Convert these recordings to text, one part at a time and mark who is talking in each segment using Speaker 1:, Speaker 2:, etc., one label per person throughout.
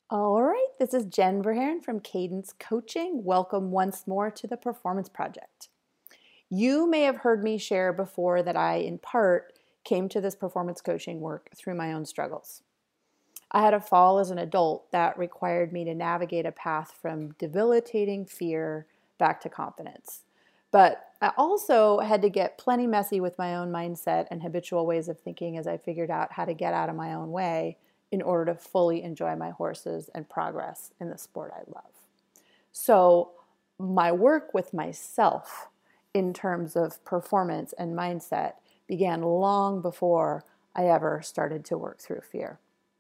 Speaker 1: All right, this is Jen Verheeren from Cadence Coaching. Welcome once more to the Performance Project. You may have heard me share before that I, in part, came to this performance coaching work through my own struggles. I had a fall as an adult that required me to navigate a path from debilitating fear back to confidence. But I also had to get plenty messy with my own mindset and habitual ways of thinking as I figured out how to get out of my own way in order to fully enjoy my horses and progress in the sport I love. So, my work with myself in terms of performance and mindset began long before I ever started to work through fear.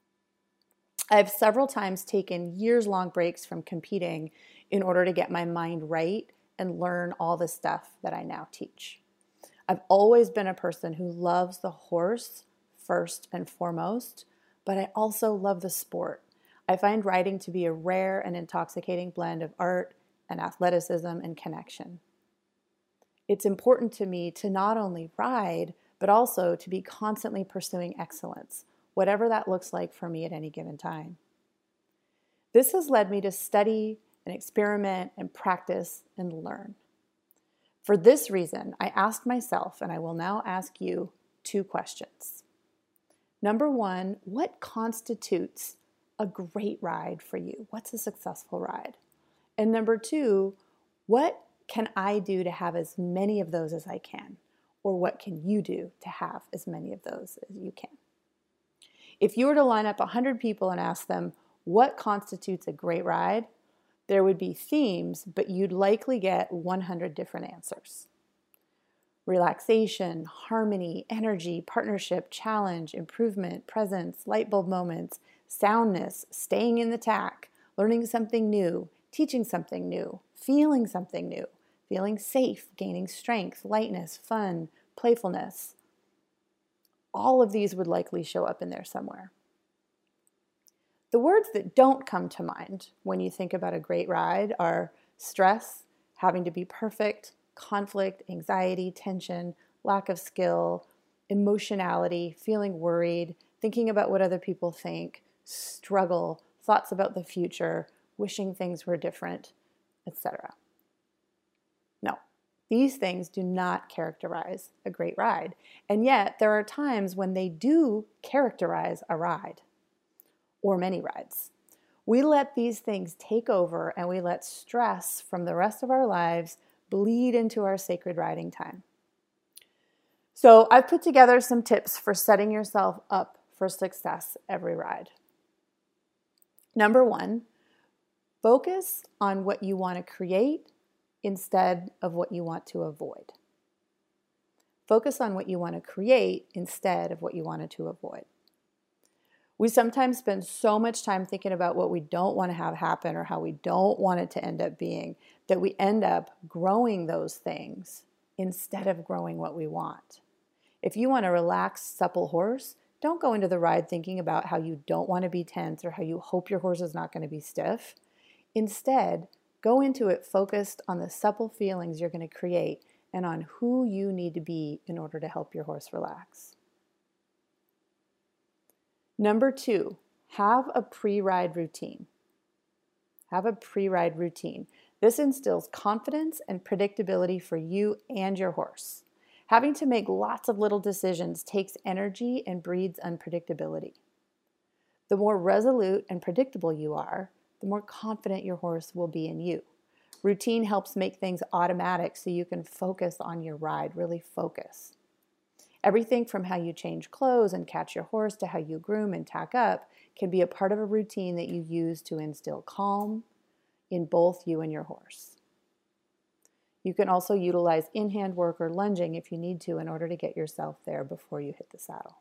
Speaker 1: I've several times taken years-long breaks from competing in order to get my mind right and learn all the stuff that I now teach. I've always been a person who loves the horse first and foremost, but I also love the sport. I find riding to be a rare and intoxicating blend of art and athleticism and connection. It's important to me to not only ride, but also to be constantly pursuing excellence, whatever that looks like for me at any given time. This has led me to study and experiment and practice and learn. For this reason, I asked myself, and I will now ask you, two questions. Number one, what constitutes a great ride for you? What's a successful ride? And number two, what can I do to have as many of those as I can? Or what can you do to have as many of those as you can? If you were to line up 100 people and ask them what constitutes a great ride, there would be themes, but you'd likely get 100 different answers. Relaxation, harmony, energy, partnership, challenge, improvement, presence, light bulb moments, soundness, staying in the tack, learning something new, teaching something new, feeling something new, feeling safe, gaining strength, lightness, fun, playfulness. All of these would likely show up in there somewhere. The words that don't come to mind when you think about a great ride are stress, having to be perfect, conflict, anxiety, tension, lack of skill, emotionality, feeling worried, thinking about what other people think, struggle, thoughts about the future, wishing things were different, etc. No, these things do not characterize a great ride. And yet, there are times when they do characterize a ride or many rides. We let these things take over and we let stress from the rest of our lives bleed into our sacred riding time. So I've put together some tips for setting yourself up for success every ride. Number one, focus on what you want to create instead of what you want to avoid. Focus on what you want to create instead of what you wanted to avoid. We sometimes spend so much time thinking about what we don't want to have happen or how we don't want it to end up being that we end up growing those things instead of growing what we want. If you want a relaxed, supple horse, don't go into the ride thinking about how you don't want to be tense or how you hope your horse is not going to be stiff. Instead, go into it focused on the supple feelings you're going to create and on who you need to be in order to help your horse relax. Number two, have a pre-ride routine. Have a pre-ride routine. This instills confidence and predictability for you and your horse. Having to make lots of little decisions takes energy and breeds unpredictability. The more resolute and predictable you are, the more confident your horse will be in you. Routine helps make things automatic so you can focus on your ride, really focus. Everything from how you change clothes and catch your horse to how you groom and tack up can be a part of a routine that you use to instill calm in both you and your horse. You can also utilize in-hand work or lunging if you need to in order to get yourself there before you hit the saddle.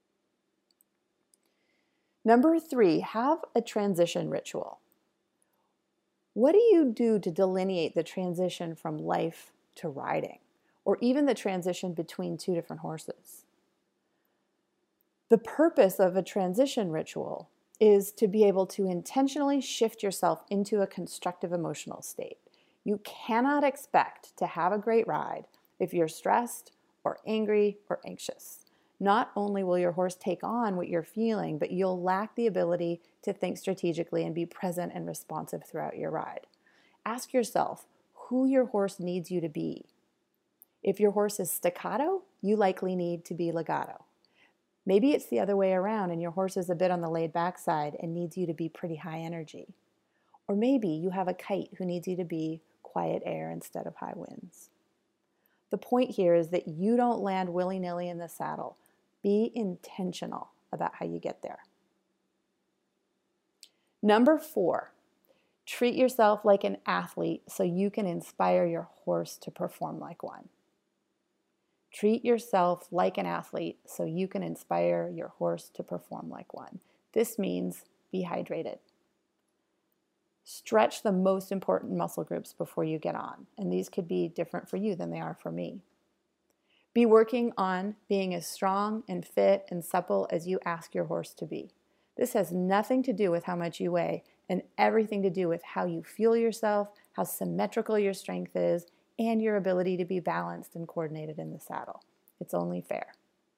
Speaker 1: Number three, have a transition ritual. What do you do to delineate the transition from life to riding? Or even the transition between two different horses? The purpose of a transition ritual is to be able to intentionally shift yourself into a constructive emotional state. You cannot expect to have a great ride if you're stressed or angry or anxious. not only will your horse take on what you're feeling, but you'll lack the ability to think strategically and be present and responsive throughout your ride. Ask yourself who your horse needs you to be. If your horse is staccato, you likely need to be legato. Maybe it's the other way around and your horse is a bit on the laid back side and needs you to be pretty high energy. Or maybe you have a kite who needs you to be quiet air instead of high winds. The point here is that you don't land willy-nilly in the saddle. Be intentional about how you get there. Number 4, treat yourself like an athlete so you can inspire your horse to perform like one. Treat yourself like an athlete so you can inspire your horse to perform like one. This means be hydrated. Stretch the most important muscle groups before you get on, and these could be different for you than they are for me. Be working on being as strong and fit and supple as you ask your horse to be. This has nothing to do with how much you weigh and everything to do with how you feel yourself, how symmetrical your strength is, and your ability to be balanced and coordinated in the saddle. It's only fair.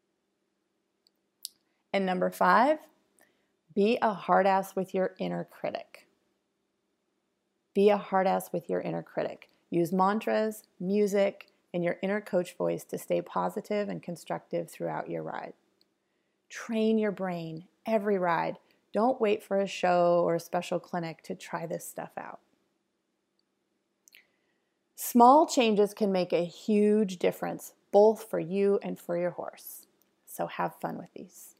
Speaker 1: And number 5, be a hard ass with your inner critic. Be a hard ass with your inner critic. Use mantras, music, and your inner coach voice to stay positive and constructive throughout your ride. Train your brain every ride. Don't wait for a show or a special clinic to try this stuff out. Small changes can make a huge difference, both for you and for your horse. So have fun with these.